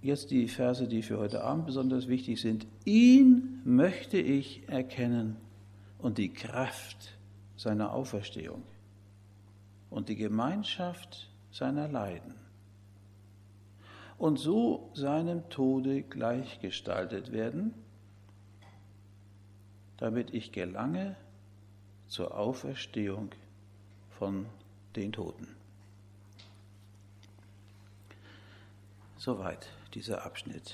jetzt die Verse, die für heute Abend besonders wichtig sind. Ihn möchte ich erkennen und die Kraft seiner Auferstehung und die Gemeinschaft seiner Leiden und so seinem Tode gleichgestaltet werden, damit ich gelange zur Auferstehung von den Toten. Soweit dieser Abschnitt.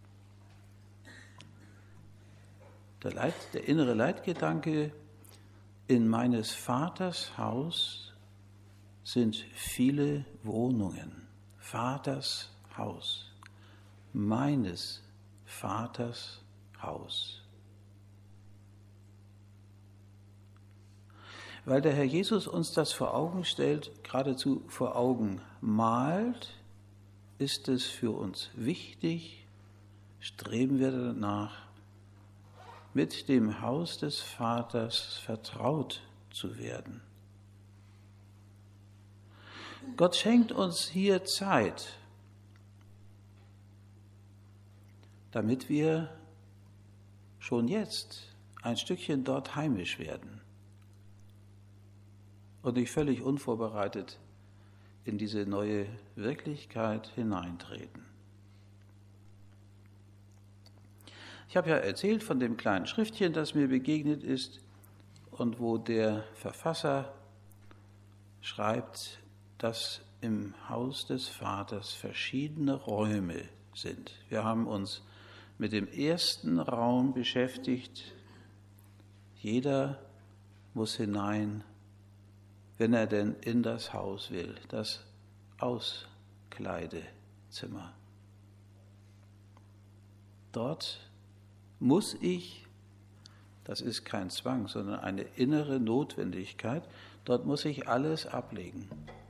Der innere Leitgedanke: In meines Vaters Haus sind viele Wohnungen. Vaters Haus. Meines Vaters Haus. Weil der Herr Jesus uns das vor Augen stellt, geradezu vor Augen malt, ist es für uns wichtig, streben wir danach, mit dem Haus des Vaters vertraut zu werden. Gott schenkt uns hier Zeit, damit wir schon jetzt ein Stückchen dort heimisch werden und nicht völlig unvorbereitet in diese neue Wirklichkeit hineintreten. Ich habe ja erzählt von dem kleinen Schriftchen, das mir begegnet ist und wo der Verfasser schreibt, dass im Haus des Vaters verschiedene Räume sind. Wir haben uns mit dem ersten Raum beschäftigt. Jeder muss hinein, wenn er denn in das Haus will, das Auskleidezimmer. Dort muss ich, das ist kein Zwang, sondern eine innere Notwendigkeit, dort muss ich alles ablegen.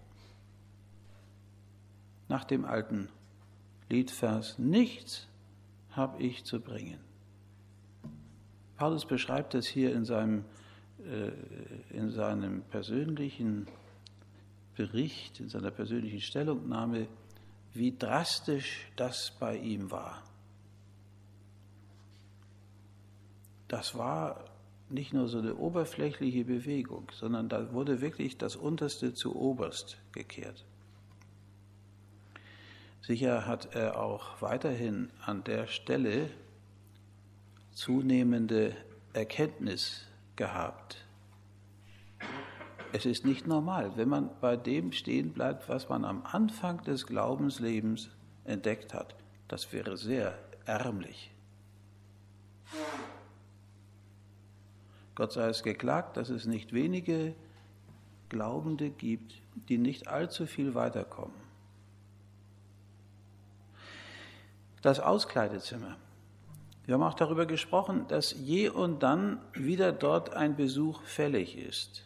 Nach dem alten Liedvers: Nichts habe ich zu bringen. Paulus beschreibt es hier in seinem persönlichen Bericht, in seiner persönlichen Stellungnahme, wie drastisch das bei ihm war. Das war nicht nur so eine oberflächliche Bewegung, sondern da wurde wirklich das Unterste zu Oberst gekehrt. Sicher hat er auch weiterhin an der Stelle zunehmende Erkenntnis gehabt. Es ist nicht normal, wenn man bei dem stehen bleibt, was man am Anfang des Glaubenslebens entdeckt hat. Das wäre sehr ärmlich. Gott sei es geklagt, dass es nicht wenige Glaubende gibt, die nicht allzu viel weiterkommen. Das Auskleidezimmer. Wir haben auch darüber gesprochen, dass je und dann wieder dort ein Besuch fällig ist.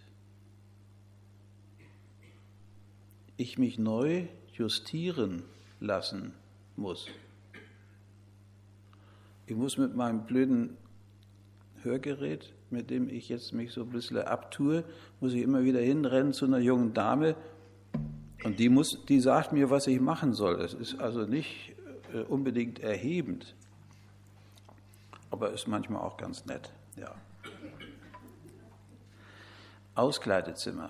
Ich mich neu justieren lassen muss. Ich muss mit meinem blöden Hörgerät, mit dem ich jetzt mich so ein bisschen abtue, muss ich immer wieder hinrennen zu einer jungen Dame und die sagt mir, was ich machen soll. Es ist also nicht unbedingt erhebend, aber ist manchmal auch ganz nett. Ja. Auskleidezimmer.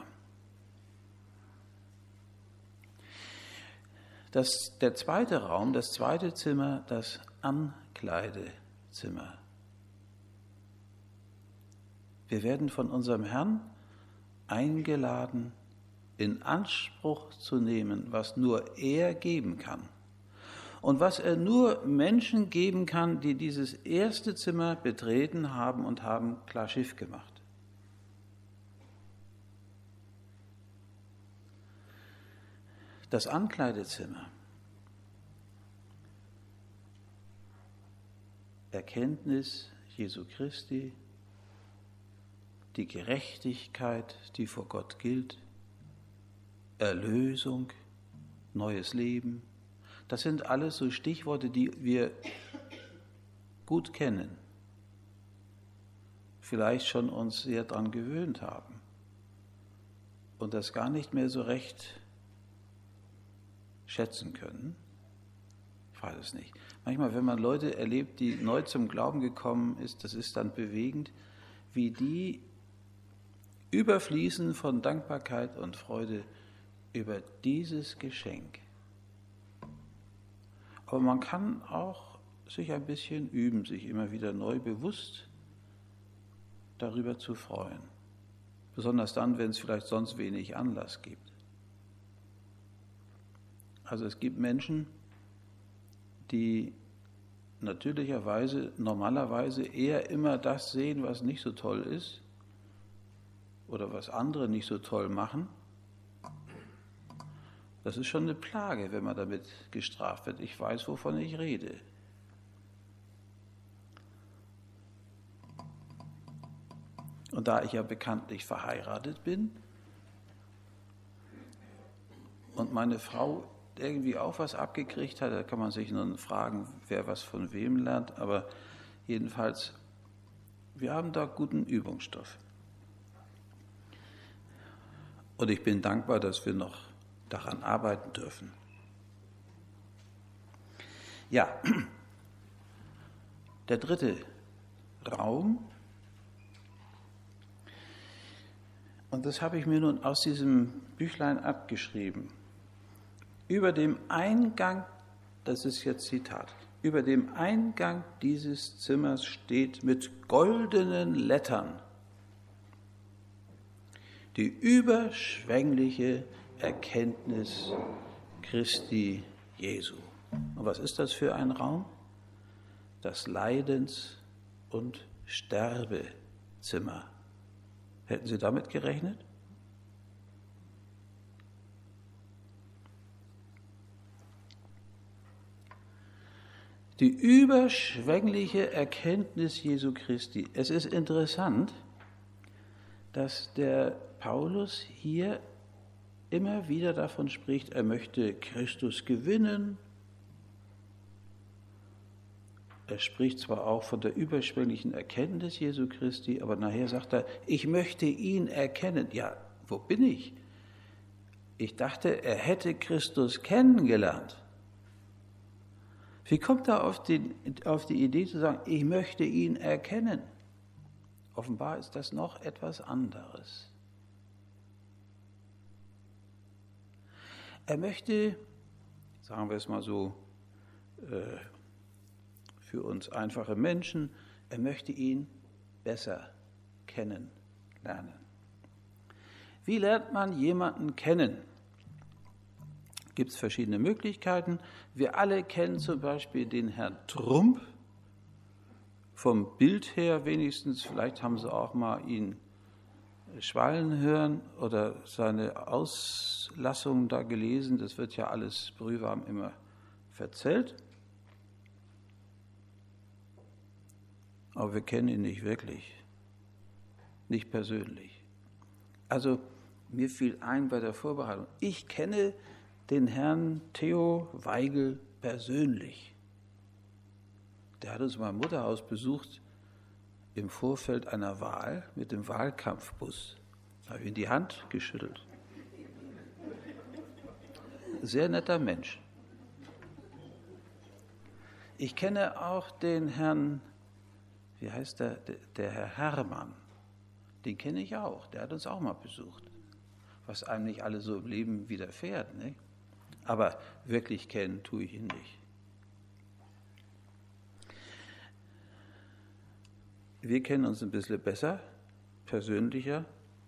Der zweite Raum, das zweite Zimmer, das Ankleidezimmer. Wir werden von unserem Herrn eingeladen, in Anspruch zu nehmen, was nur er geben kann. Und was er nur Menschen geben kann, die dieses erste Zimmer betreten haben und haben klar Schiff gemacht. Das Ankleidezimmer. Erkenntnis Jesu Christi, die Gerechtigkeit, die vor Gott gilt, Erlösung, neues Leben. Das sind alles so Stichworte, die wir gut kennen, vielleicht schon uns sehr daran gewöhnt haben und das gar nicht mehr so recht schätzen können. Ich weiß es nicht. Manchmal, wenn man Leute erlebt, die neu zum Glauben gekommen ist, das ist dann bewegend, wie die überfließen von Dankbarkeit und Freude über dieses Geschenk. Aber man kann auch sich ein bisschen üben, sich immer wieder neu bewusst darüber zu freuen. Besonders dann, wenn es vielleicht sonst wenig Anlass gibt. Also es gibt Menschen, die normalerweise eher immer das sehen, was nicht so toll ist oder was andere nicht so toll machen. Das ist schon eine Plage, wenn man damit gestraft wird. Ich weiß, wovon ich rede. Und da ich ja bekanntlich verheiratet bin und meine Frau irgendwie auch was abgekriegt hat, da kann man sich nun fragen, wer was von wem lernt, aber jedenfalls, wir haben da guten Übungsstoff. Und ich bin dankbar, dass wir noch daran arbeiten dürfen. Ja, der dritte Raum, und das habe ich mir nun aus diesem Büchlein abgeschrieben. Über dem Eingang, das ist jetzt Zitat, über dem Eingang dieses Zimmers steht mit goldenen Lettern die überschwängliche Erkenntnis Christi Jesu. Und was ist das für ein Raum? Das Leidens- und Sterbezimmer. Hätten Sie damit gerechnet? Die überschwängliche Erkenntnis Jesu Christi. Es ist interessant, dass der Paulus hier immer wieder davon spricht, er möchte Christus gewinnen. Er spricht zwar auch von der überschwänglichen Erkenntnis Jesu Christi, aber nachher sagt er, ich möchte ihn erkennen. Ja, wo bin ich? Ich dachte, er hätte Christus kennengelernt. Wie kommt er auf die Idee zu sagen, ich möchte ihn erkennen? Offenbar ist das noch etwas anderes. Er möchte, sagen wir es mal so, für uns einfache Menschen, er möchte ihn besser kennenlernen. Wie lernt man jemanden kennen? Gibt es verschiedene Möglichkeiten. Wir alle kennen zum Beispiel den Herrn Trump, vom Bild her wenigstens, vielleicht haben Sie auch mal ihn schwallen hören oder seine Auslassungen da gelesen, das wird ja alles brühwarm immer verzählt. Aber wir kennen ihn nicht wirklich, nicht persönlich. Also mir fiel ein bei der Vorbereitung, ich kenne den Herrn Theo Weigel persönlich. Der hat uns mal im Mutterhaus besucht im Vorfeld einer Wahl mit dem Wahlkampfbus. Da habe ich ihm die Hand geschüttelt. Sehr netter Mensch. Ich kenne auch den Herrn, wie heißt der Herr Herrmann. Den kenne ich auch, der hat uns auch mal besucht. Was einem nicht alle so im Leben widerfährt, ne? Aber wirklich kennen tue ich ihn nicht. Wir kennen uns ein bisschen besser, persönlicher.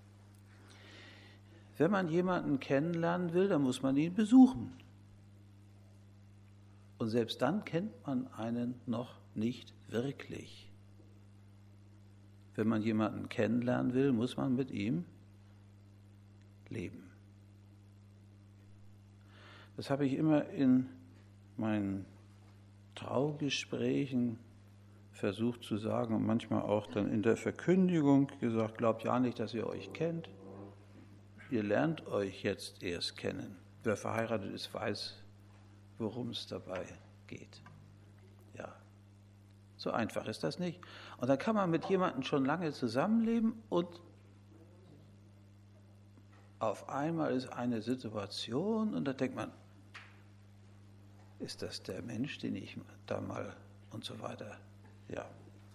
Wenn man jemanden kennenlernen will, dann muss man ihn besuchen. Und selbst dann kennt man einen noch nicht wirklich. Wenn man jemanden kennenlernen will, muss man mit ihm leben. Das habe ich immer in meinen Traugesprächen versucht zu sagen und manchmal auch dann in der Verkündigung gesagt, glaubt ja nicht, dass ihr euch kennt. Ihr lernt euch jetzt erst kennen. Wer verheiratet ist, weiß, worum es dabei geht. Ja, so einfach ist das nicht. Und dann kann man mit jemandem schon lange zusammenleben und auf einmal ist eine Situation und da denkt man, Ist das der Mensch, den ich da mal und so weiter, ja.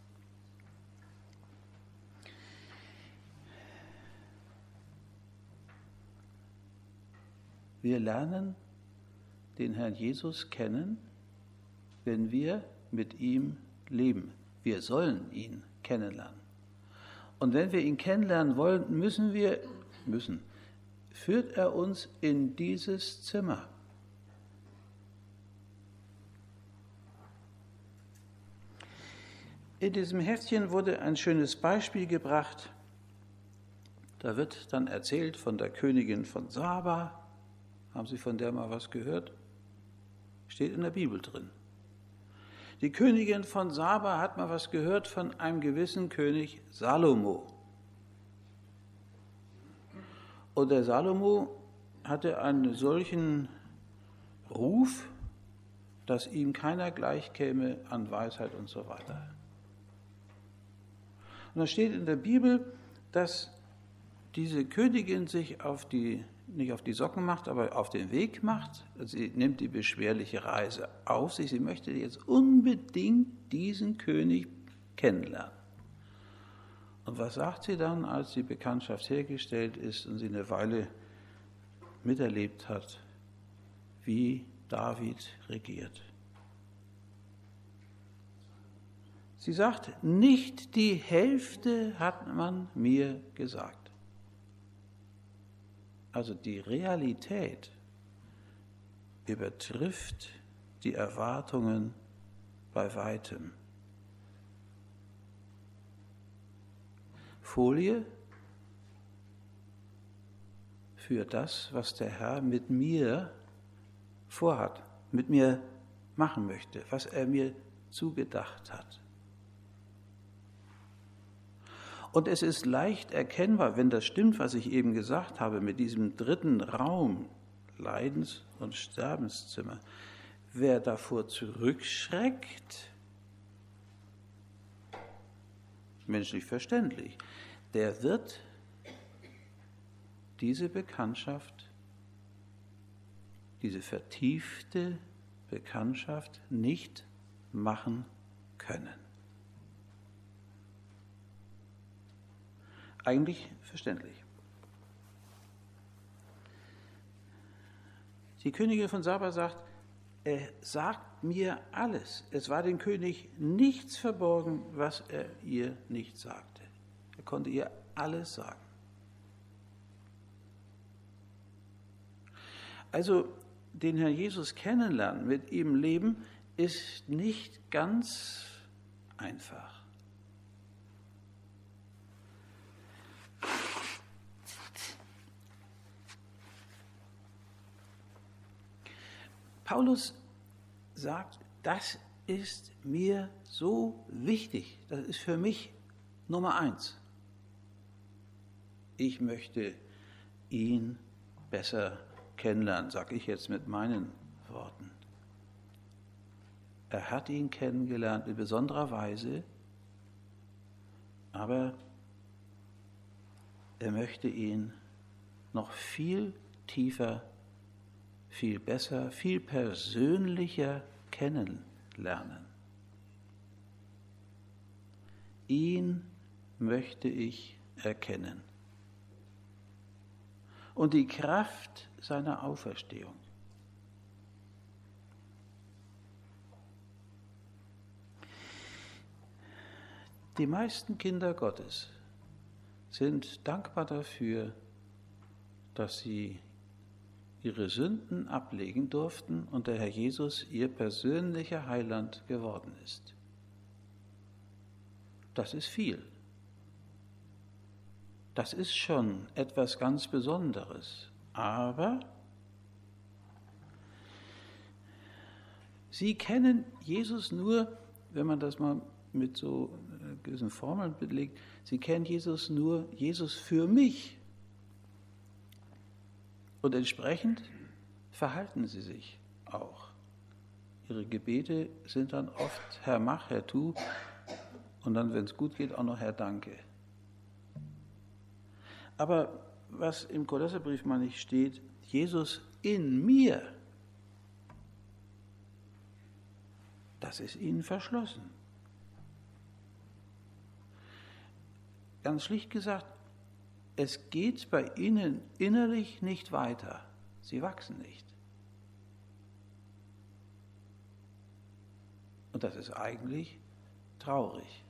Wir lernen den Herrn Jesus kennen, wenn wir mit ihm leben. Wir sollen ihn kennenlernen. Und wenn wir ihn kennenlernen wollen, führt er uns in dieses Zimmer. In diesem Heftchen wurde ein schönes Beispiel gebracht. Da wird dann erzählt von der Königin von Saba. Haben Sie von der mal was gehört? Steht in der Bibel drin. Die Königin von Saba hat mal was gehört von einem gewissen König Salomo. Und der Salomo hatte einen solchen Ruf, dass ihm keiner gleichkäme an Weisheit und so weiter. Und da steht in der Bibel, dass diese Königin sich nicht auf die Socken macht, aber auf den Weg macht. Sie nimmt die beschwerliche Reise auf sich. Sie möchte jetzt unbedingt diesen König kennenlernen. Und was sagt sie dann, als die Bekanntschaft hergestellt ist und sie eine Weile miterlebt hat, wie David regiert? Sie sagt, nicht die Hälfte hat man mir gesagt. Also die Realität übertrifft die Erwartungen bei weitem. Folie für das, was der Herr mit mir vorhat, mit mir machen möchte, was er mir zugedacht hat. Und es ist leicht erkennbar, wenn das stimmt, was ich eben gesagt habe, mit diesem dritten Raum, Leidens- und Sterbenszimmer, wer davor zurückschreckt, menschlich verständlich, der wird diese Bekanntschaft, diese vertiefte Bekanntschaft nicht machen können. Eigentlich verständlich. Die Königin von Saba sagt, er sagt mir alles. Es war dem König nichts verborgen, was er ihr nicht sagte. Er konnte ihr alles sagen. Also den Herrn Jesus kennenlernen, mit ihm leben, ist nicht ganz einfach. Paulus sagt, das ist mir so wichtig, das ist für mich Nummer 1. Ich möchte ihn besser kennenlernen, sage ich jetzt mit meinen Worten. Er hat ihn kennengelernt in besonderer Weise, aber er möchte ihn noch viel tiefer, viel besser, viel persönlicher kennenlernen. Ihn möchte ich erkennen. Und die Kraft seiner Auferstehung. Die meisten Kinder Gottes sind dankbar dafür, dass sie ihre Sünden ablegen durften und der Herr Jesus ihr persönlicher Heiland geworden ist. Das ist viel. Das ist schon etwas ganz Besonderes. Aber sie kennen Jesus nur, wenn man das mal mit so gewissen Formeln belegt, sie kennen Jesus nur, Jesus für mich. Und entsprechend verhalten sie sich auch. Ihre Gebete sind dann oft Herr, mach, Herr, tu und dann, wenn es gut geht, auch noch Herr, danke. Aber was im Kolosserbrief mal nicht steht, Jesus in mir, Das ist ihnen verschlossen. Ganz schlicht gesagt, es geht bei ihnen innerlich nicht weiter. Sie wachsen nicht. Und das ist eigentlich traurig.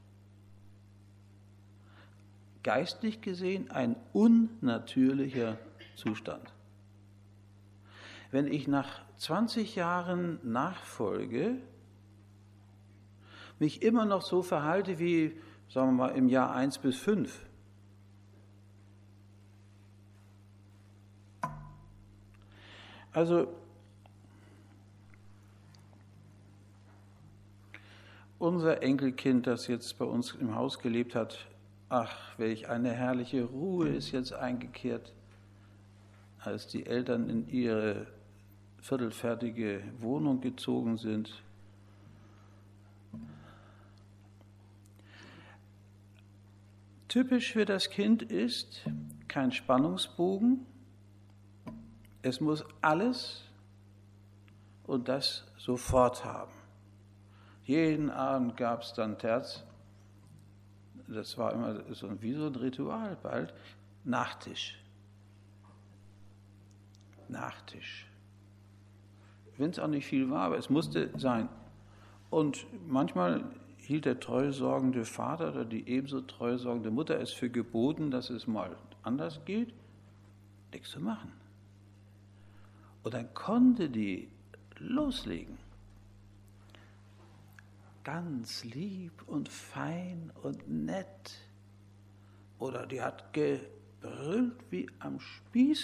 Geistlich gesehen ein unnatürlicher Zustand. Wenn ich nach 20 Jahren Nachfolge mich immer noch so verhalte wie, sagen wir mal, im Jahr 1 bis 5, also unser Enkelkind, das jetzt bei uns im Haus gelebt hat, ach, welch eine herrliche Ruhe ist jetzt eingekehrt, als die Eltern in ihre viertelfertige Wohnung gezogen sind. Typisch für das Kind ist kein Spannungsbogen. Es muss alles und das sofort haben. Jeden Abend gab es dann Terz. Das war immer wie so ein Ritual bald. Nachtisch. Nachtisch. Wenn es auch nicht viel war, aber es musste sein. Und manchmal hielt der treusorgende Vater oder die ebenso treusorgende Mutter es für geboten, dass es mal anders geht. Nichts zu machen. Und dann konnte die loslegen. Ganz lieb und fein und nett. Oder die hat gebrüllt wie am Spieß.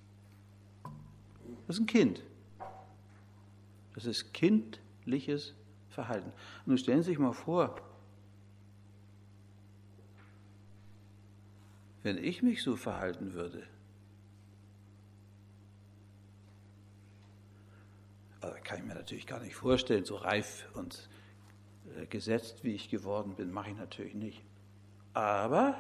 Das ist ein Kind. Das ist kindliches Verhalten. Nun stellen Sie sich mal vor, wenn ich mich so verhalten würde, also kann ich mir natürlich gar nicht vorstellen, so reif und gesetzt, wie ich geworden bin, mache ich natürlich nicht. Aber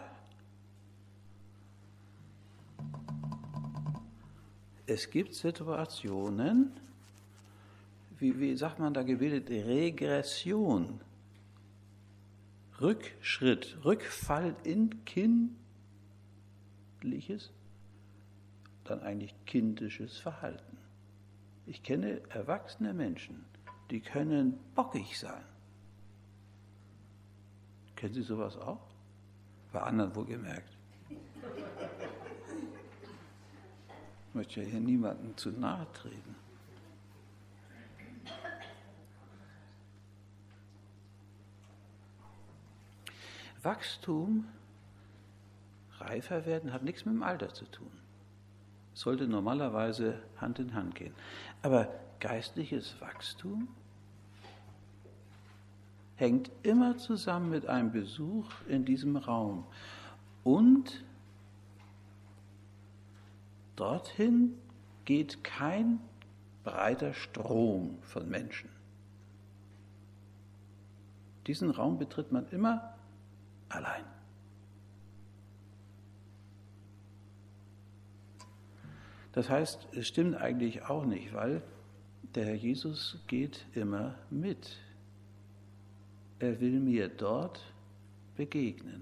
es gibt Situationen, wie sagt man da gebildet, Regression, Rückschritt, Rückfall in kindliches, dann eigentlich kindisches Verhalten. Ich kenne erwachsene Menschen, die können bockig sein. Kennen Sie sowas auch? Bei anderen wohlgemerkt. Ich möchte ja hier niemandem zu nahe treten. Wachstum, reifer werden, hat nichts mit dem Alter zu tun. Sollte normalerweise Hand in Hand gehen. Aber geistliches Wachstum hängt immer zusammen mit einem Besuch in diesem Raum. Und dorthin geht kein breiter Strom von Menschen. Diesen Raum betritt man immer allein. Das heißt, es stimmt eigentlich auch nicht, weil der Herr Jesus geht immer mit. Er will mir dort begegnen.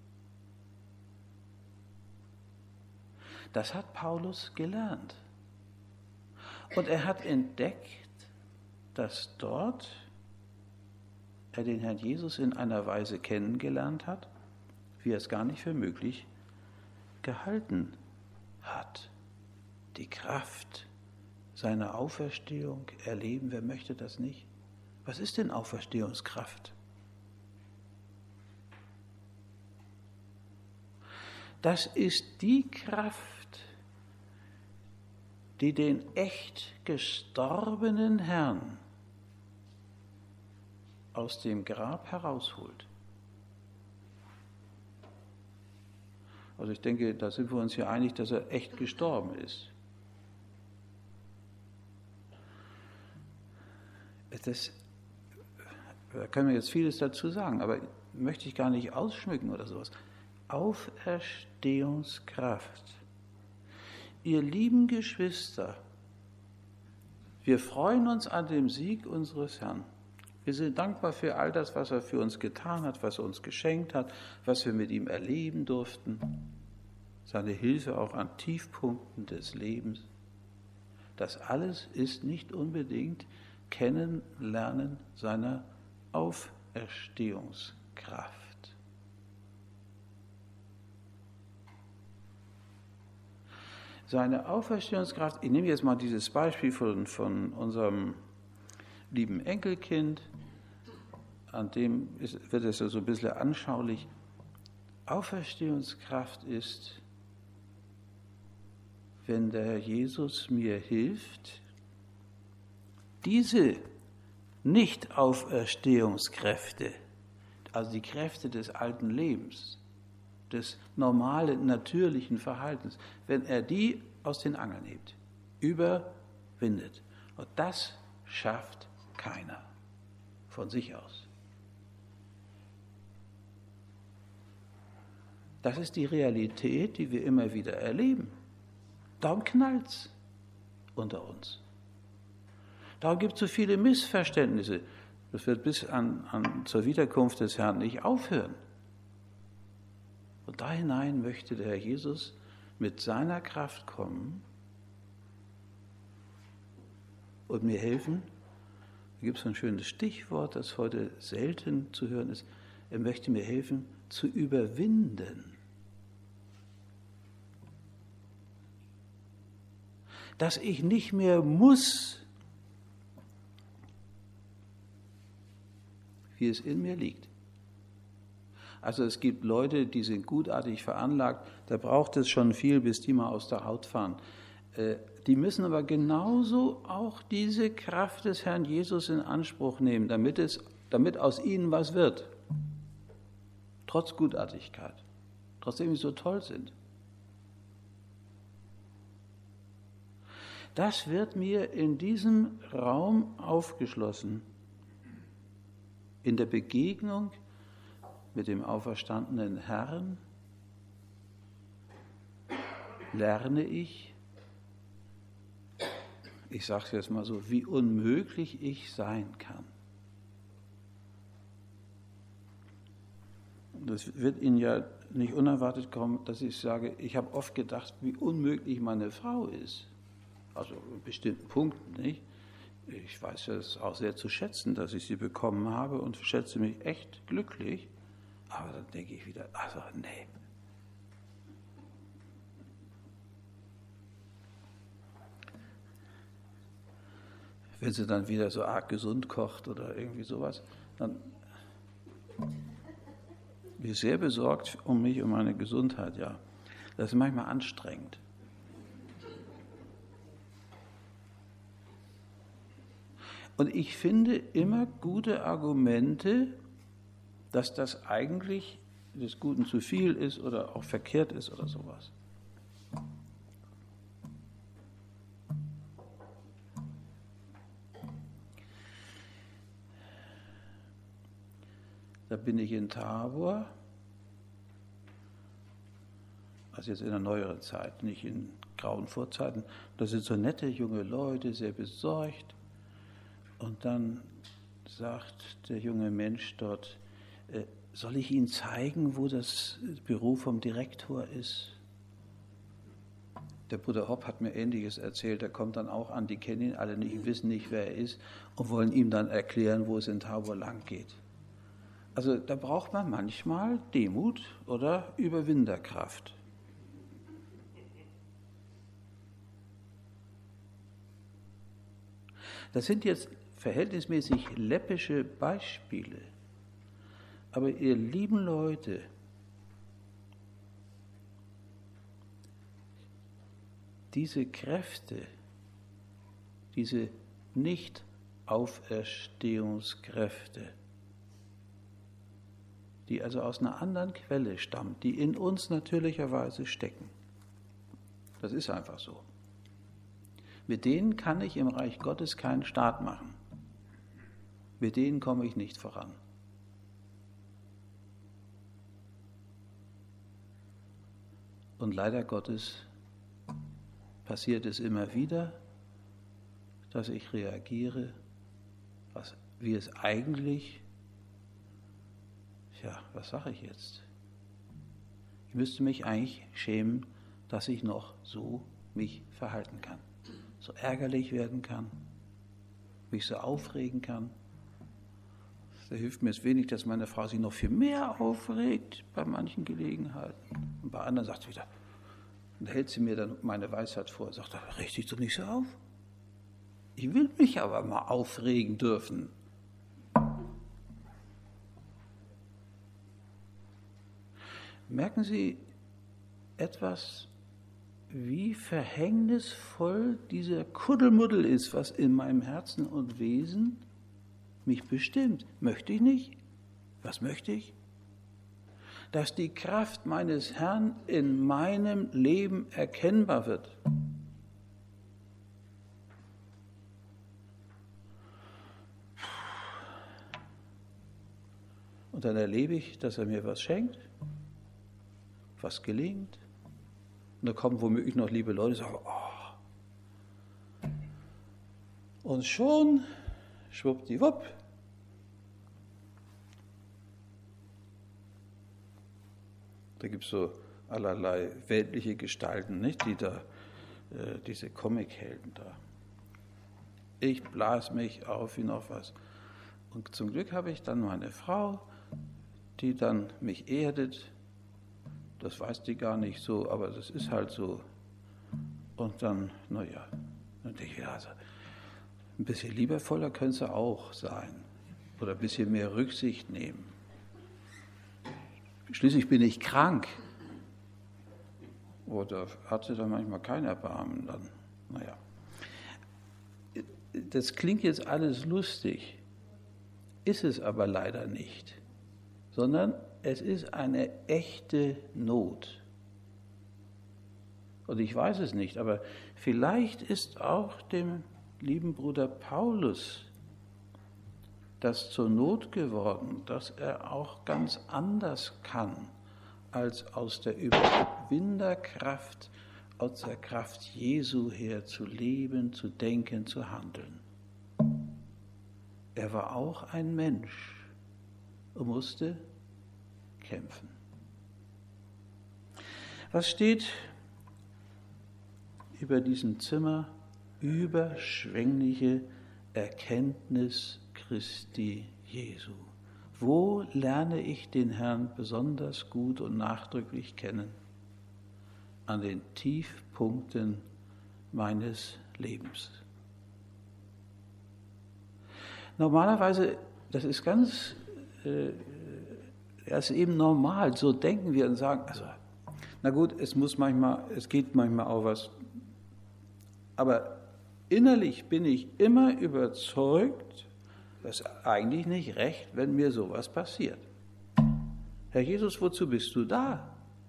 Das hat Paulus gelernt. Und er hat entdeckt, dass dort er den Herrn Jesus in einer Weise kennengelernt hat, wie er es gar nicht für möglich gehalten hat. Die Kraft seiner Auferstehung erleben, wer möchte das nicht? Was ist denn Auferstehungskraft? Das ist die Kraft, die den echt gestorbenen Herrn aus dem Grab herausholt. Also ich denke, da sind wir uns ja einig, dass er echt gestorben ist. Da können wir jetzt vieles dazu sagen, aber möchte ich gar nicht ausschmücken oder sowas. Auferstehungskraft. Ihr lieben Geschwister, wir freuen uns an dem Sieg unseres Herrn. Wir sind dankbar für all das, was er für uns getan hat, was er uns geschenkt hat, was wir mit ihm erleben durften. Seine Hilfe auch an Tiefpunkten des Lebens. Das alles ist nicht unbedingt Kennenlernen seiner Auferstehungskraft. Seine Auferstehungskraft, ich nehme jetzt mal dieses Beispiel von unserem lieben Enkelkind, an dem wird es ja so ein bisschen anschaulich. Auferstehungskraft ist, wenn der Herr Jesus mir hilft, diese Nicht-Auferstehungskräfte, also die Kräfte des alten Lebens, des normalen, natürlichen Verhaltens, wenn er die aus den Angeln hebt, überwindet. Und das schafft keiner von sich aus. Das ist die Realität, die wir immer wieder erleben. Darum knallt's unter uns. Darum gibt es so viele Missverständnisse. Das wird bis zur Wiederkunft des Herrn nicht aufhören. Und da hinein möchte der Herr Jesus mit seiner Kraft kommen und mir helfen. Da gibt es so ein schönes Stichwort, das heute selten zu hören ist. Er möchte mir helfen, zu überwinden. Dass ich nicht mehr muss, wie es in mir liegt. Also es gibt Leute, die sind gutartig veranlagt, da braucht es schon viel, bis die mal aus der Haut fahren. Die müssen aber genauso auch diese Kraft des Herrn Jesus in Anspruch nehmen, damit aus ihnen was wird. Trotz Gutartigkeit, trotzdem sie so toll sind. Das wird mir in diesem Raum aufgeschlossen, in der Begegnung mit dem auferstandenen Herrn lerne ich sage es jetzt mal so, wie unmöglich ich sein kann. Das wird Ihnen ja nicht unerwartet kommen, dass ich sage, ich habe oft gedacht, wie unmöglich meine Frau ist. Also in bestimmten Punkten, nicht? Ich weiß es auch sehr zu schätzen, dass ich sie bekommen habe und schätze mich echt glücklich. Aber dann denke ich wieder, also nee. Wenn sie dann wieder so arg gesund kocht oder irgendwie sowas, dann bin ich sehr besorgt um mich und meine Gesundheit, ja. Das ist manchmal anstrengend. Und ich finde immer gute Argumente, dass das eigentlich des Guten zu viel ist oder auch verkehrt ist oder sowas. Da bin ich in Tabor, also jetzt in der neueren Zeit, nicht in grauen Vorzeiten. Da sind so nette junge Leute, sehr besorgt. Und dann sagt der junge Mensch dort, soll ich Ihnen zeigen, wo das Büro vom Direktor ist? Der Bruder Hopp hat mir Ähnliches erzählt, der kommt dann auch an, die kennen ihn alle nicht, wissen nicht, wer er ist und wollen ihm dann erklären, wo es in Tabor lang geht. Also da braucht man manchmal Demut oder Überwinderkraft. Das sind jetzt verhältnismäßig läppische Beispiele. Aber ihr lieben Leute, diese Kräfte, diese Nicht-Auferstehungskräfte, die also aus einer anderen Quelle stammen, die in uns natürlicherweise stecken, das ist einfach so. Mit denen kann ich im Reich Gottes keinen Start machen. Mit denen komme ich nicht voran. Und leider Gottes passiert es immer wieder, dass ich reagiere, was wie es eigentlich, was sage ich jetzt? Ich müsste mich eigentlich schämen, dass ich noch so mich verhalten kann, so ärgerlich werden kann, mich so aufregen kann. Da hilft mir es wenig, dass meine Frau sich noch viel mehr aufregt bei manchen Gelegenheiten. Und bei anderen sagt sie wieder, und hält sie mir dann meine Weisheit vor, sagt, da reg dich doch nicht so auf. Ich will mich aber mal aufregen dürfen. Merken Sie etwas, wie verhängnisvoll dieser Kuddelmuddel ist, was in meinem Herzen und Wesen mich bestimmt? Möchte ich nicht? Was möchte ich? Dass die Kraft meines Herrn in meinem Leben erkennbar wird. Und dann erlebe ich, dass er mir was schenkt, was gelingt. Und da kommen womöglich noch liebe Leute, die sagen, oh. Und schon, schwuppdiwupp, da gibt es so allerlei weltliche Gestalten, nicht, die da, diese Comichelden da. Ich blas mich auf wie noch was. Und zum Glück habe ich dann meine Frau, die dann mich erdet. Das weiß die gar nicht so, aber das ist halt so. Und dann, dann denke ich, also, ein bisschen liebevoller könnte sie auch sein. Oder ein bisschen mehr Rücksicht nehmen. Schließlich bin ich krank. Oder hat sie dann manchmal kein Erbarmen dann? Das klingt jetzt alles lustig, ist es aber leider nicht, sondern es ist eine echte Not. Und ich weiß es nicht, aber vielleicht ist auch dem lieben Bruder Paulus das zur Not geworden, dass er auch ganz anders kann, als aus der Überwinderkraft, aus der Kraft Jesu her zu leben, zu denken, zu handeln. Er war auch ein Mensch und musste kämpfen. Was steht über diesem Zimmer? Überschwängliche Erkenntnis Christi Jesu. Wo lerne ich den Herrn besonders gut und nachdrücklich kennen? An den Tiefpunkten meines Lebens. Normalerweise, das ist ganz, das ist eben normal, so denken wir und sagen, also, na gut, es geht manchmal auch was, aber innerlich bin ich immer überzeugt, das ist eigentlich nicht recht, wenn mir sowas passiert. Herr Jesus, wozu bist du da?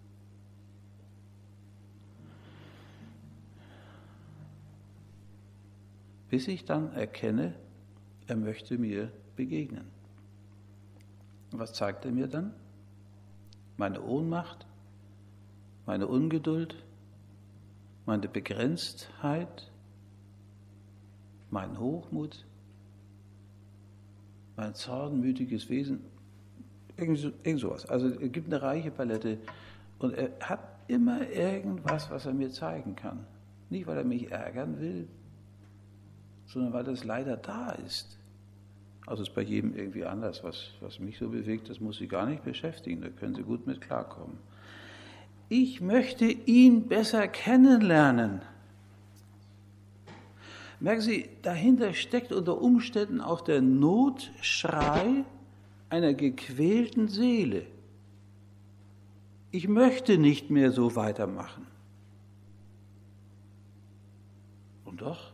Bis ich dann erkenne, er möchte mir begegnen. Und was zeigt er mir dann? Meine Ohnmacht, meine Ungeduld, meine Begrenztheit, mein Hochmut, mein zornmütiges Wesen, irgend sowas. Also es gibt eine reiche Palette und er hat immer irgendwas, was er mir zeigen kann. Nicht, weil er mich ärgern will, sondern weil das leider da ist. Also es ist bei jedem irgendwie anders. Was mich so bewegt, das muss Sie gar nicht beschäftigen, da können Sie gut mit klarkommen. Ich möchte ihn besser kennenlernen. Merken Sie, dahinter steckt unter Umständen auch der Notschrei einer gequälten Seele. Ich möchte nicht mehr so weitermachen. Und doch?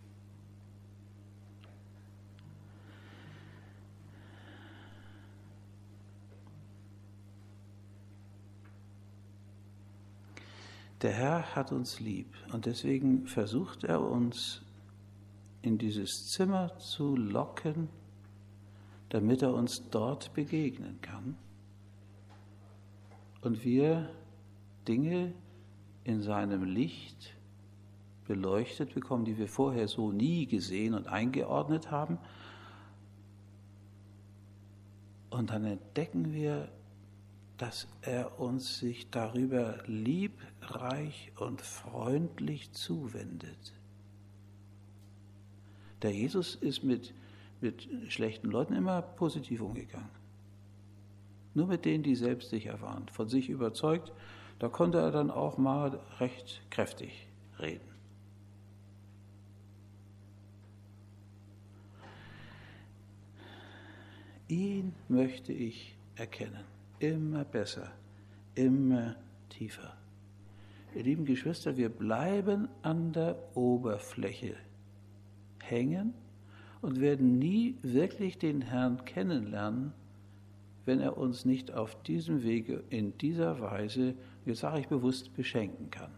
Der Herr hat uns lieb und deswegen versucht er uns in dieses Zimmer zu locken, damit er uns dort begegnen kann und wir Dinge in seinem Licht beleuchtet bekommen, die wir vorher so nie gesehen und eingeordnet haben Und dann entdecken wir, dass er uns sich darüber liebreich und freundlich zuwendet. Der Jesus ist mit schlechten Leuten immer positiv umgegangen. Nur mit denen, die selbstsicher waren, von sich überzeugt, da konnte er dann auch mal recht kräftig reden. Ihn möchte ich erkennen. Immer besser, immer tiefer. Ihr lieben Geschwister, wir bleiben an der Oberfläche hängen und werden nie wirklich den Herrn kennenlernen, wenn er uns nicht auf diesem Wege, in dieser Weise, jetzt sage ich bewusst, beschenken kann.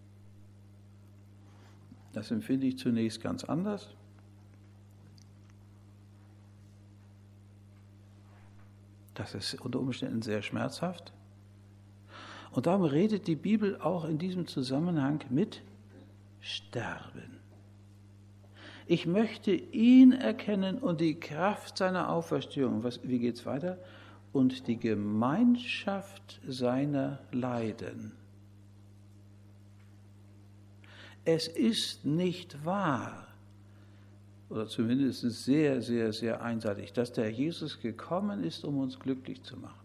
Das empfinde ich zunächst ganz anders. Das ist unter Umständen sehr schmerzhaft. Und darum redet die Bibel auch in diesem Zusammenhang mit Sterben. Ich möchte ihn erkennen und die Kraft seiner Auferstehung. Wie geht es weiter? Und die Gemeinschaft seiner Leiden. Es ist nicht wahr, oder zumindest sehr, sehr, sehr einseitig, dass der Jesus gekommen ist, um uns glücklich zu machen.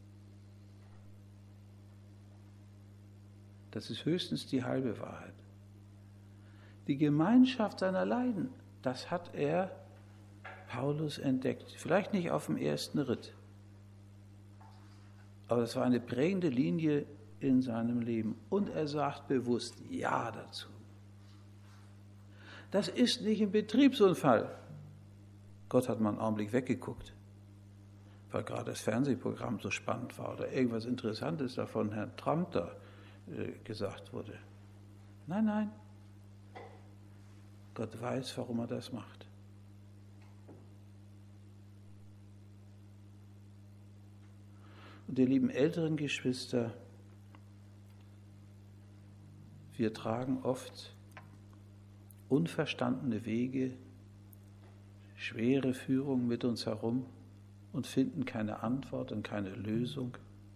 Das ist höchstens die halbe Wahrheit. Die Gemeinschaft seiner Leiden, das hat Paulus entdeckt. Vielleicht nicht auf dem ersten Ritt, aber das war eine prägende Linie in seinem Leben. Und er sagt bewusst Ja dazu. Das ist nicht ein Betriebsunfall. Gott hat mal einen Augenblick weggeguckt, weil gerade das Fernsehprogramm so spannend war oder irgendwas Interessantes davon Herrn Trump da gesagt wurde. Nein, nein. Gott weiß, warum er das macht. Und ihr lieben älteren Geschwister, wir tragen oft unverstandene Wege, schwere Führung mit uns herum und finden keine Antwort und keine Lösung.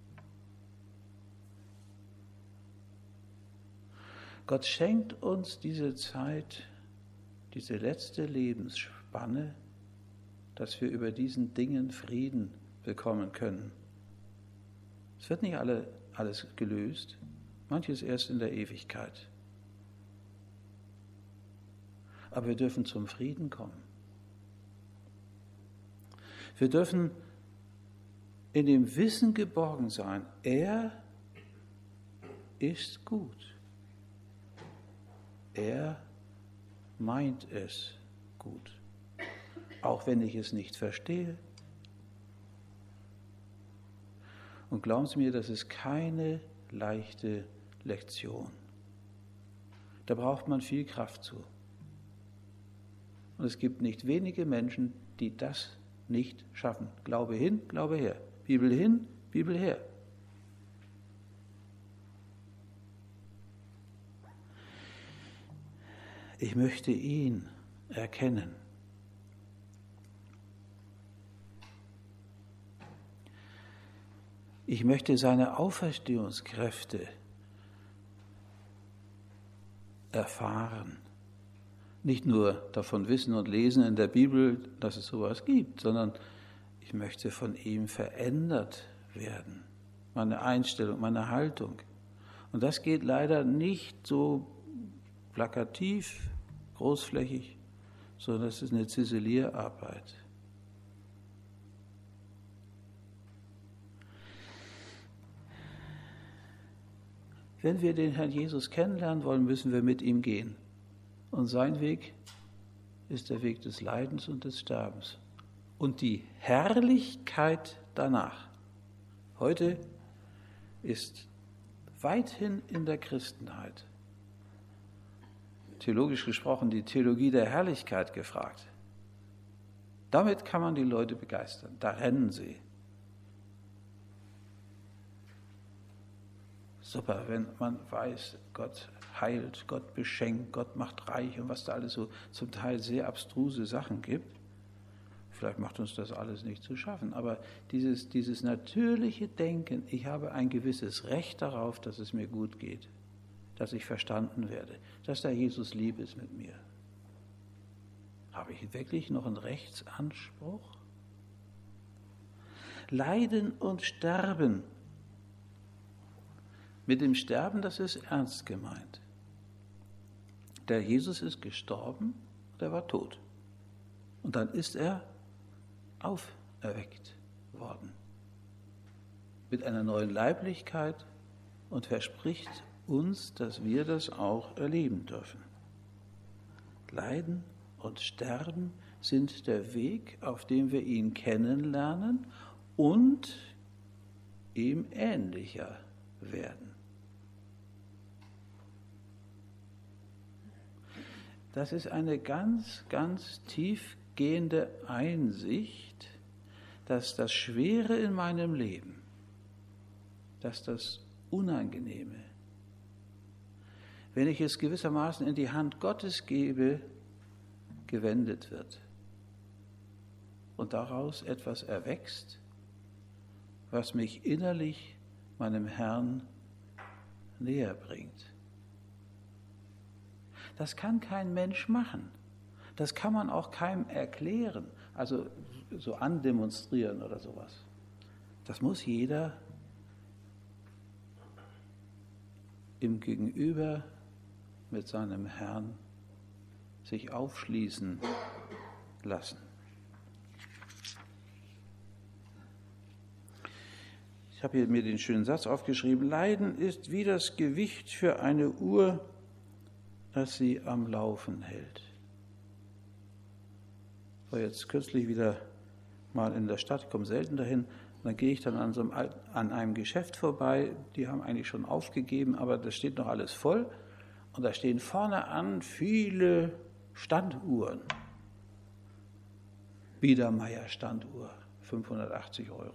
Gott schenkt uns diese Zeit, diese letzte Lebensspanne, dass wir über diesen Dingen Frieden bekommen können. Es wird nicht alles gelöst, manches erst in der Ewigkeit. Aber wir dürfen zum Frieden kommen. Wir dürfen in dem Wissen geborgen sein, er ist gut. Er meint es gut, auch wenn ich es nicht verstehe. Und glauben Sie mir, das ist keine leichte Lektion. Da braucht man viel Kraft zu. Und es gibt nicht wenige Menschen, die das nicht schaffen. Glaube hin, Glaube her. Bibel hin, Bibel her. Ich möchte ihn erkennen. Ich möchte seine Auferstehungskräfte erfahren. Nicht nur davon wissen und lesen in der Bibel, dass es sowas gibt, sondern ich möchte von ihm verändert werden. Meine Einstellung, meine Haltung. Und das geht leider nicht so plakativ, großflächig, sondern es ist eine Ziselierarbeit. Wenn wir den Herrn Jesus kennenlernen wollen, müssen wir mit ihm gehen. Und sein Weg ist der Weg des Leidens und des Sterbens. Und die Herrlichkeit danach. Heute ist weithin in der Christenheit, theologisch gesprochen, die Theologie der Herrlichkeit gefragt. Damit kann man die Leute begeistern. Da rennen sie. Super, wenn man weiß, Gott heilt, Gott beschenkt, Gott macht reich und was da alles so zum Teil sehr abstruse Sachen gibt. Vielleicht macht uns das alles nicht zu schaffen, aber dieses natürliche Denken, ich habe ein gewisses Recht darauf, dass es mir gut geht, dass ich verstanden werde, dass der Jesus lieb ist mit mir. Habe ich wirklich noch einen Rechtsanspruch? Leiden und Sterben. Mit dem Sterben, das ist ernst gemeint. Der Jesus ist gestorben, der war tot. Und dann ist er auferweckt worden. Mit einer neuen Leiblichkeit und verspricht uns, dass wir das auch erleben dürfen. Leiden und Sterben sind der Weg, auf dem wir ihn kennenlernen und ihm ähnlicher werden. Das ist eine ganz, ganz tiefgehende Einsicht, dass das Schwere in meinem Leben, dass das Unangenehme, wenn ich es gewissermaßen in die Hand Gottes gebe, gewendet wird und daraus etwas erwächst, was mich innerlich meinem Herrn näher bringt. Das kann kein Mensch machen. Das kann man auch keinem erklären, also so andemonstrieren oder sowas. Das muss jeder im Gegenüber mit seinem Herrn sich aufschließen lassen. Ich habe hier mir den schönen Satz aufgeschrieben: Leiden ist wie das Gewicht für eine Uhr, das sie am Laufen hält. Ich war jetzt kürzlich wieder mal in der Stadt, komme selten dahin, und dann gehe ich dann an einem Geschäft vorbei, die haben eigentlich schon aufgegeben, aber das steht noch alles voll, und da stehen vorne an viele Standuhren. Biedermeier Standuhr, 580 €.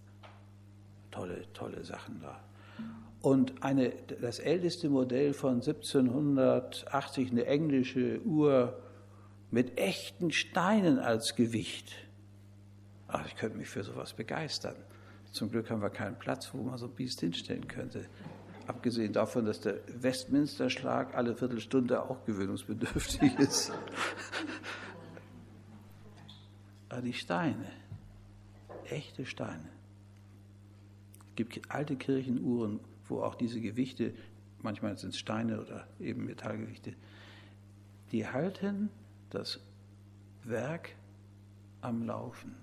Tolle Sachen da. Und das älteste Modell von 1780, eine englische Uhr mit echten Steinen als Gewicht. Ach, ich könnte mich für sowas begeistern. Zum Glück haben wir keinen Platz, wo man so ein Biest hinstellen könnte. Abgesehen davon, dass der Westminster-Schlag alle Viertelstunde auch gewöhnungsbedürftig ist. Aber die Steine, echte Steine. Es gibt alte Kirchenuhren, wo auch diese Gewichte, manchmal sind es Steine oder eben Metallgewichte, die halten das Werk am Laufen.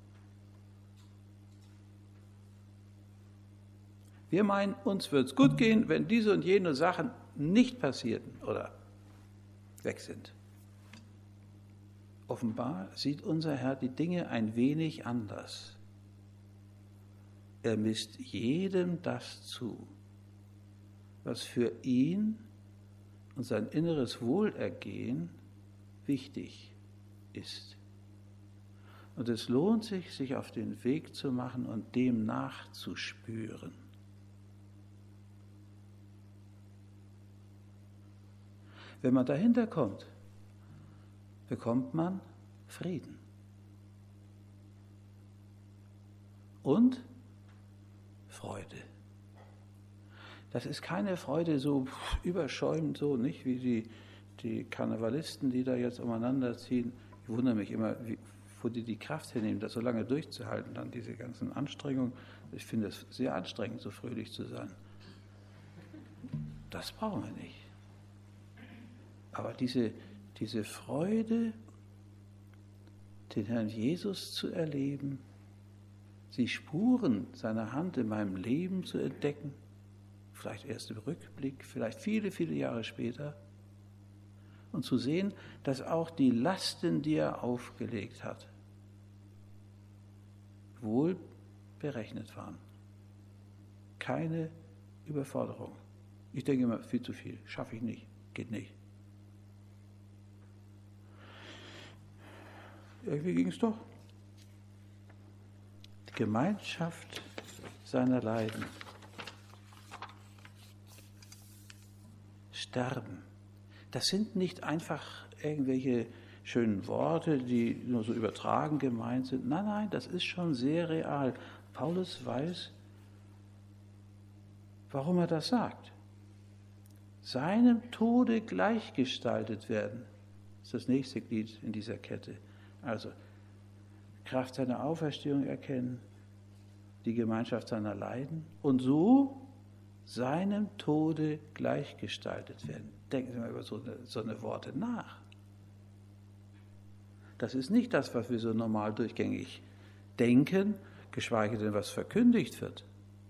Wir meinen, uns wird es gut gehen, wenn diese und jene Sachen nicht passierten oder weg sind. Offenbar sieht unser Herr die Dinge ein wenig anders. Er misst jedem das zu, was für ihn und sein inneres Wohlergehen wichtig ist. Und es lohnt sich, sich auf den Weg zu machen und dem nachzuspüren. Wenn man dahinter kommt, bekommt man Frieden. Und Freude. Das ist keine Freude so überschäumend, so nicht wie die Karnevalisten, die da jetzt umeinander ziehen. Ich wundere mich immer, wo die Kraft hernehmen, das so lange durchzuhalten, dann diese ganzen Anstrengungen. Ich finde es sehr anstrengend, so fröhlich zu sein. Das brauchen wir nicht. Aber diese Freude, den Herrn Jesus zu erleben, die Spuren seiner Hand in meinem Leben zu entdecken, vielleicht erst im Rückblick, vielleicht viele, viele Jahre später, und zu sehen, dass auch die Lasten, die er aufgelegt hat, wohl berechnet waren. Keine Überforderung. Ich denke immer, viel zu viel, schaffe ich nicht, geht nicht. Irgendwie ging es doch. Die Gemeinschaft seiner Leiden. Sterben. Das sind nicht einfach irgendwelche schönen Worte, die nur so übertragen gemeint sind. Nein, nein, das ist schon sehr real. Paulus weiß, warum er das sagt. Seinem Tode gleichgestaltet werden, ist das nächste Glied in dieser Kette. Also Kraft seiner Auferstehung erkennen, die Gemeinschaft seiner Leiden und so seinem Tode gleichgestaltet werden. Denken Sie mal über so eine Worte nach. Das ist nicht das, was wir so normal durchgängig denken, geschweige denn, was verkündigt wird.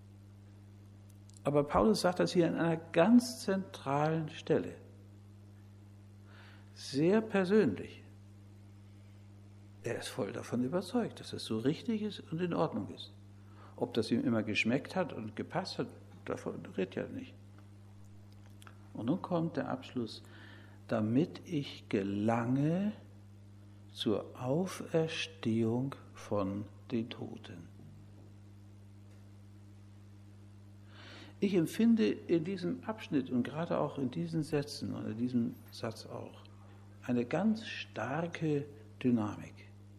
Aber Paulus sagt das hier an einer ganz zentralen Stelle. Sehr persönlich. Er ist voll davon überzeugt, dass es so richtig ist und in Ordnung ist. Ob das ihm immer geschmeckt hat und gepasst hat, davon redet ja nicht. Und nun kommt der Abschluss, damit ich gelange zur Auferstehung von den Toten. Ich empfinde in diesem Abschnitt und gerade auch in diesen Sätzen und in diesem Satz auch eine ganz starke Dynamik.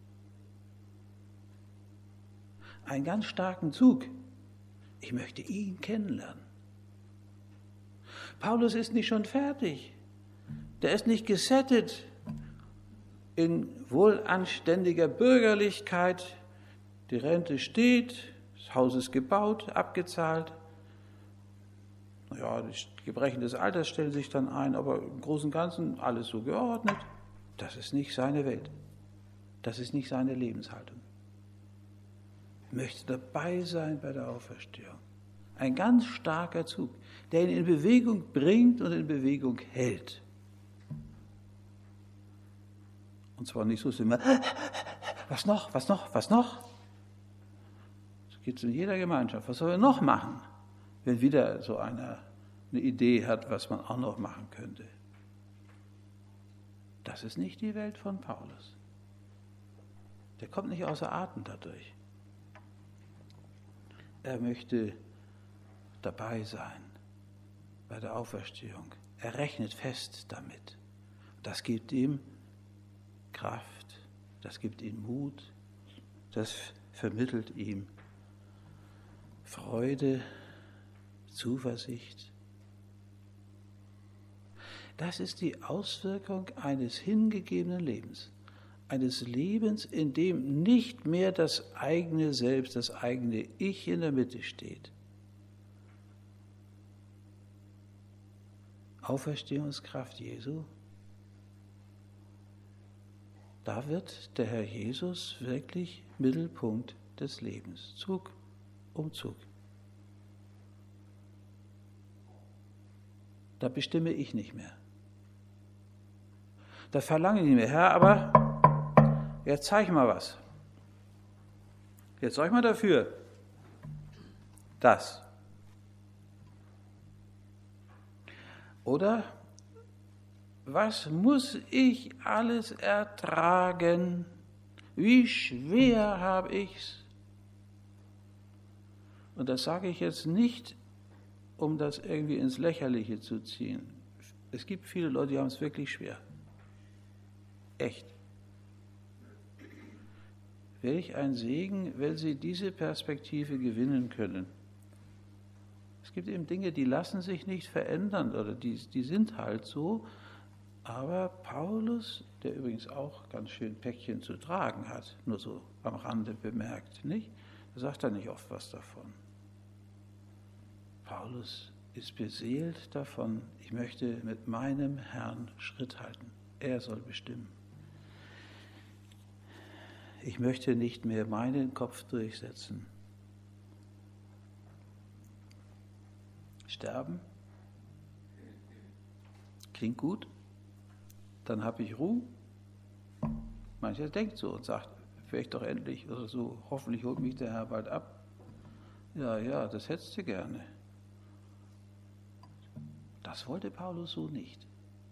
Einen ganz starken Zug. Ich möchte ihn kennenlernen. Paulus ist nicht schon fertig. Der ist nicht gesettet in wohlanständiger Bürgerlichkeit. Die Rente steht, das Haus ist gebaut, abgezahlt. Ja, die Gebrechen des Alters stellen sich dann ein, aber im Großen und Ganzen alles so geordnet. Das ist nicht seine Welt. Das ist nicht seine Lebenshaltung. Ich möchte dabei sein bei der Auferstehung. Ein ganz starker Zug, der ihn in Bewegung bringt und in Bewegung hält. Und zwar nicht so immer, was noch, was noch, was noch? Das gibt es in jeder Gemeinschaft. Was soll er noch machen, wenn wieder so einer eine Idee hat, was man auch noch machen könnte? Das ist nicht die Welt von Paulus. Der kommt nicht außer Atem dadurch. Er möchte dabei sein bei der Auferstehung. Er rechnet fest damit. Das gibt ihm Kraft, das gibt ihm Mut, das vermittelt ihm Freude, Zuversicht. Das ist die Auswirkung eines hingegebenen Lebens. Eines Lebens, in dem nicht mehr das eigene Selbst, das eigene Ich in der Mitte steht. Auferstehungskraft Jesu. Da wird der Herr Jesus wirklich Mittelpunkt des Lebens, Zug um Zug. Da bestimme ich nicht mehr. Da verlange ich nicht mehr, Herr, aber jetzt zeig mal was. Jetzt sorg mal dafür. Das. Oder was muss ich alles ertragen? Wie schwer habe ich's? Und das sage ich jetzt nicht, um das irgendwie ins Lächerliche zu ziehen. Es gibt viele Leute, die haben es wirklich schwer. Echt. Welch ein Segen, wenn sie diese Perspektive gewinnen können. Es gibt eben Dinge, die lassen sich nicht verändern oder die sind halt so. Aber Paulus, der übrigens auch ganz schön Päckchen zu tragen hat, nur so am Rande bemerkt, nicht? Da sagt er nicht oft was davon. Paulus ist beseelt davon, ich möchte mit meinem Herrn Schritt halten. Er soll bestimmen. Ich möchte nicht mehr meinen Kopf durchsetzen. Sterben? Klingt gut. Dann habe ich Ruhe. Mancher denkt so und sagt, vielleicht doch endlich oder so, hoffentlich holt mich der Herr bald ab. Ja, das hättest du gerne. Das wollte Paulus so nicht.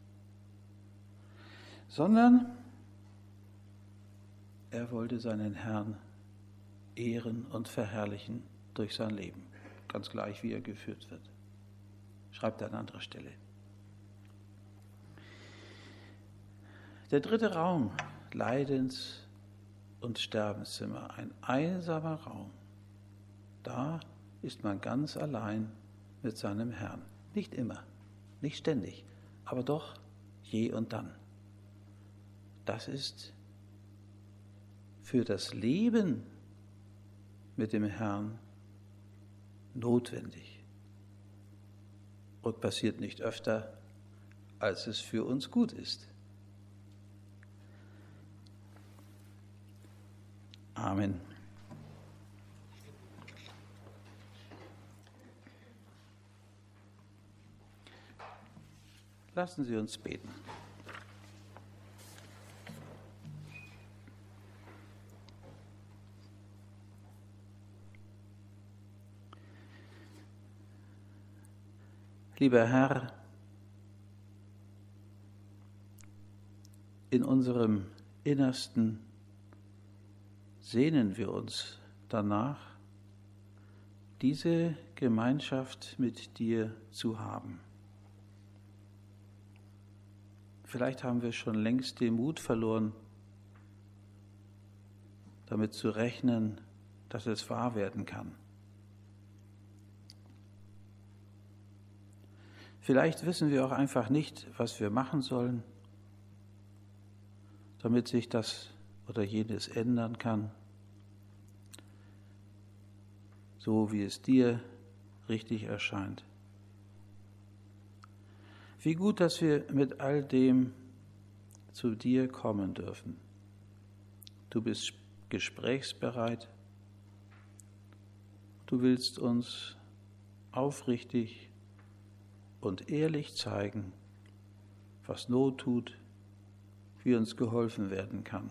Sondern er wollte seinen Herrn ehren und verherrlichen durch sein Leben. Ganz gleich, wie er geführt wird. Schreibt er an anderer Stelle. Der dritte Raum, Leidens- und Sterbenszimmer, ein einsamer Raum. Da ist man ganz allein mit seinem Herrn. Nicht immer, nicht ständig, aber doch je und dann. Das ist für das Leben mit dem Herrn notwendig und passiert nicht öfter, als es für uns gut ist. Amen. Lassen Sie uns beten. Lieber Herr, in unserem Innersten sehnen wir uns danach, diese Gemeinschaft mit dir zu haben. Vielleicht haben wir schon längst den Mut verloren, damit zu rechnen, dass es wahr werden kann. Vielleicht wissen wir auch einfach nicht, was wir machen sollen, damit sich das oder jenes ändern kann, so wie es dir richtig erscheint. Wie gut, dass wir mit all dem zu dir kommen dürfen. Du bist gesprächsbereit. Du willst uns aufrichtig und ehrlich zeigen, was Not tut, wie uns geholfen werden kann.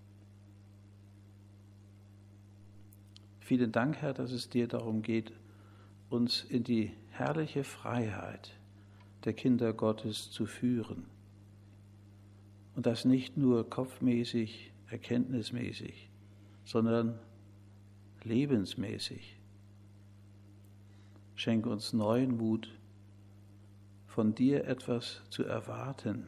Vielen Dank, Herr, dass es dir darum geht, uns in die herrliche Freiheit der Kinder Gottes zu führen. Und das nicht nur kopfmäßig, erkenntnismäßig, sondern lebensmäßig. Schenke uns neuen Mut, von dir etwas zu erwarten.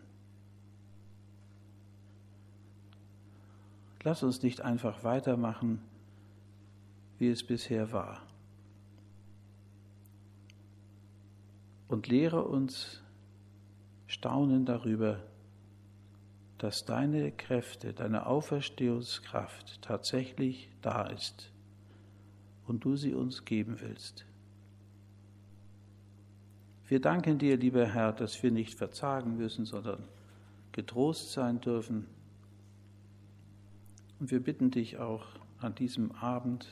Lass uns nicht einfach weitermachen, wie es bisher war. Und lehre uns staunen darüber, dass deine Kräfte, deine Auferstehungskraft tatsächlich da ist und du sie uns geben willst. Wir danken dir, lieber Herr, dass wir nicht verzagen müssen, sondern getrost sein dürfen. Und wir bitten dich auch an diesem Abend,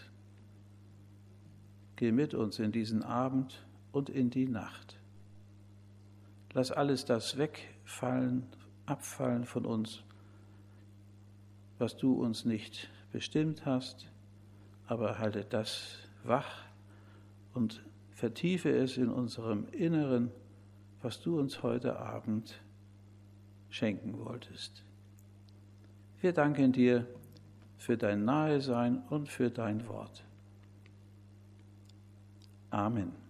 geh mit uns in diesen Abend und in die Nacht. Lass alles das wegfallen, abfallen von uns, was du uns nicht bestimmt hast, aber halte das wach und vertiefe es in unserem Inneren, was du uns heute Abend schenken wolltest. Wir danken dir für dein Nahesein und für dein Wort. Amen.